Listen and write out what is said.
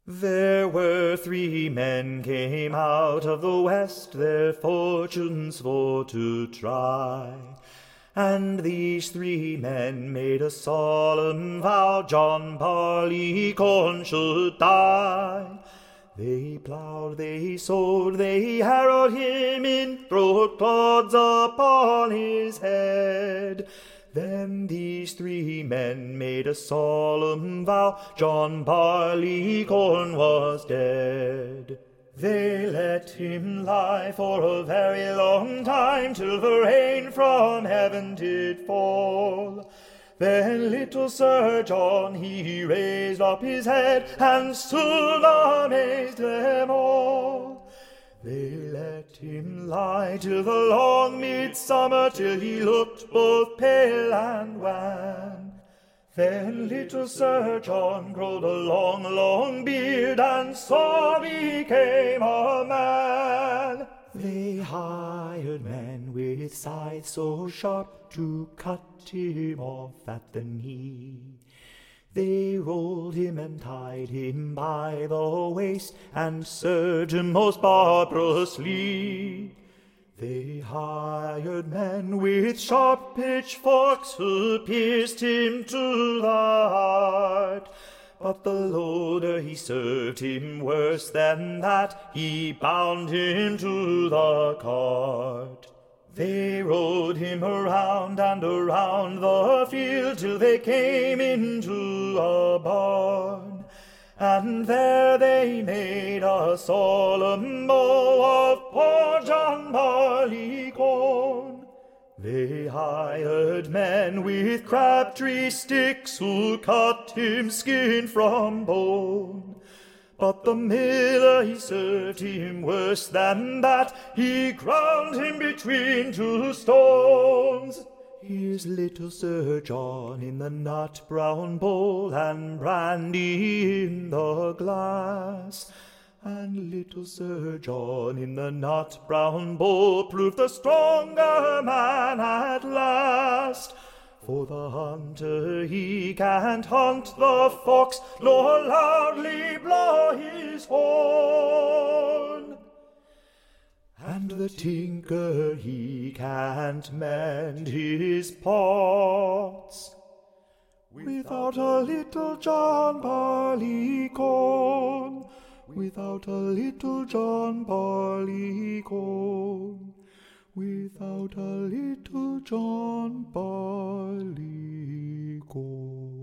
There were 3 men came out of the west, their fortunes for to try. And these 3 men made a solemn vow, John Barleycorn should die. They ploughed, they sowed, they harrowed him in, throwed clods upon his head. Then these 3 men made a solemn vow, John Barleycorn was dead. They let him lie for a very long time, till the rain from heaven did fall. Then little Sir John, he raised up his head, and soon amazed them all. They let him lie till the long midsummer, till he looked both pale and wan. Then little Sir John growed a long, long beard, and so became a man. They hired men with scythes so sharp to cut him off at the knee. They rolled him and tied him by the waist, and served him most barbarously. They hired men with sharp pitchforks, who pierced him to the heart. But the loader, he served him worse than that, he bound him to the cart. They rode him around and around the field, till they came into a barn. And there they made a solemn bow of poor John Barleycorn. They hired men with crabtree sticks, who cut him skin from bone. But the miller, he served him worse than that, he ground him between 2 stones. Here's little Sir John in the nut-brown bowl, and brandy in the glass. And little Sir John in the nut-brown bowl proved the stronger man at last. For the hunter, he can't hunt the fox, nor loudly blow his horn. And the tinker, he can't mend his pots without a little John Barleycorn, without a little John Barleycorn, without a little John Barleycorn.